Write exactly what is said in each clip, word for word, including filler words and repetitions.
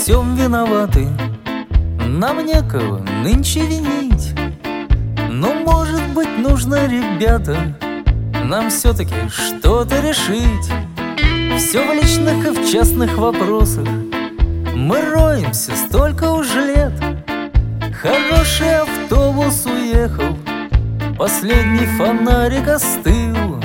всем виноваты, нам некого нынче винить. Но, может быть, нужно, ребята, нам все-таки что-то решить. Все в личных и в частных вопросах мы роемся столько уж лет. Хороший автобус уехал, последний фонарик остыл.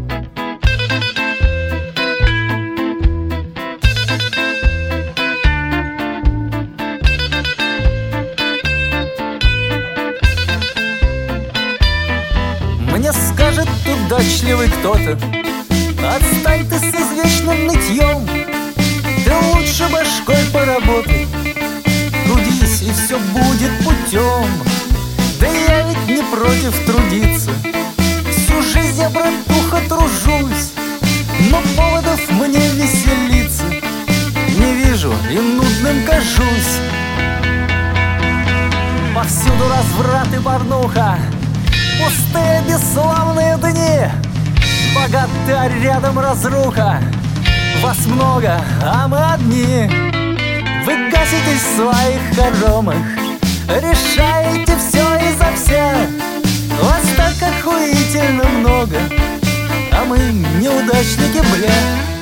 Мне скажет удачливый кто-то: отстань ты с извечным нытьем, ты лучше башкой поработай, трудись, и все будет путем. Да я ведь не против трудиться, всю жизнь я, братуха, тружусь, но поводов мне веселиться не вижу и нудным кажусь. Повсюду разврат и порнуха, пустые бесславные дни, богатый, рядом разруха. Вас много, а мы одни. Вы гаситесь в своих хоромах, решаете все и за всех. Вас так охуительно много, а мы неудачники, бля.